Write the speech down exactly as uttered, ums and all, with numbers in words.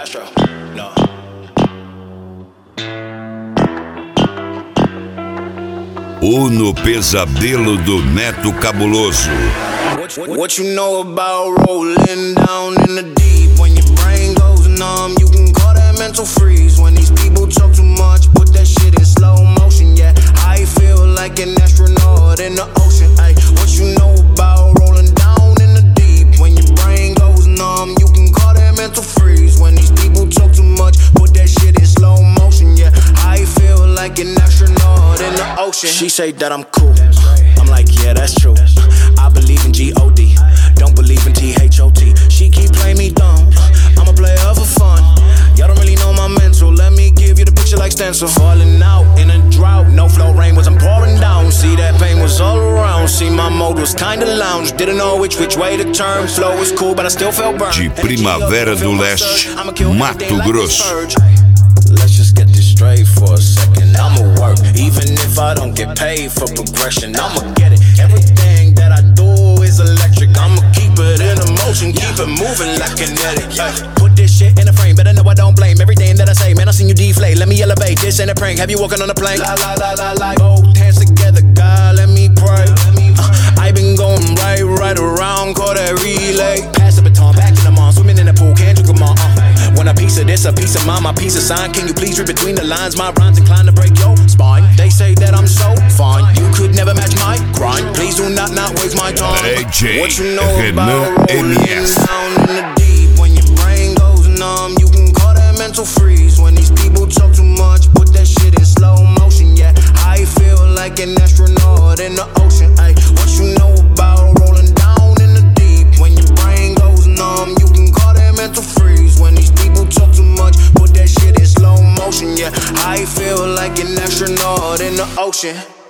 Astro, no. Uno Pesadelo do Neto Cabuloso. What, what, what you know about rolling down in the deep? When your brain goes numb, you can call that mental freeze. When these people talk too much, put that shit in slow motion. Yeah, I feel like an astronaut in the ocean. Ay, what you know about rolling down in the deep? When your brain goes numb, you can call that mental freeze. When these people talk too much, put that shit in slow motion. Yeah, I feel like an astronaut in the ocean. She say that I'm cool. I'm like, yeah, that's true. I believe in G O D, don't believe in T H O T. She keep playing me dumb, I'm a player for fun. Y'all don't really know my mental, let me give you the picture like stencil. Falling out in a drought, no flow rain was I'm pouring down. See that pain was all around, see my mode was kinda lounge. Didn't know which which way to turn, flow was cool but I still felt burned. De Primavera do Leste, Mato Grosso. Let's just get this straight for a second. I'ma work, even if I don't get paid for progression. I'ma get it. Everything that I do is electric. I'ma keep it in motion, keep it moving like kinetic. Ay, put this shit in a frame, better know I don't blame everything that I say. Man, I seen you deflate. Let me elevate. This ain't a prank. Have you walking on a plane? La la la la la. Both hands together, God, let me pray. Uh, I been going right, right around, call that relay. Pass the baton, back in the mall, swimming in the pool, can't drink them all. Uh. Want a piece of this, a piece of mine, my piece of sign. Can you please read between the lines? My rhymes inclined to break your spine. They say that I'm so fine, you could never match my grind. Please do not not waste my time. A J What you know Renan about M rolling S. down in the deep? When your brain goes numb, you can call that mental freeze. When these people talk too much, put that shit in slow motion. Yeah, I feel like an astronaut in the ocean. Ay, what you know about rolling down in the deep? When your brain goes numb, you can call that mental freeze. When these people talk too much, put that shit in slow motion. Yeah, I feel like an astronaut in the ocean.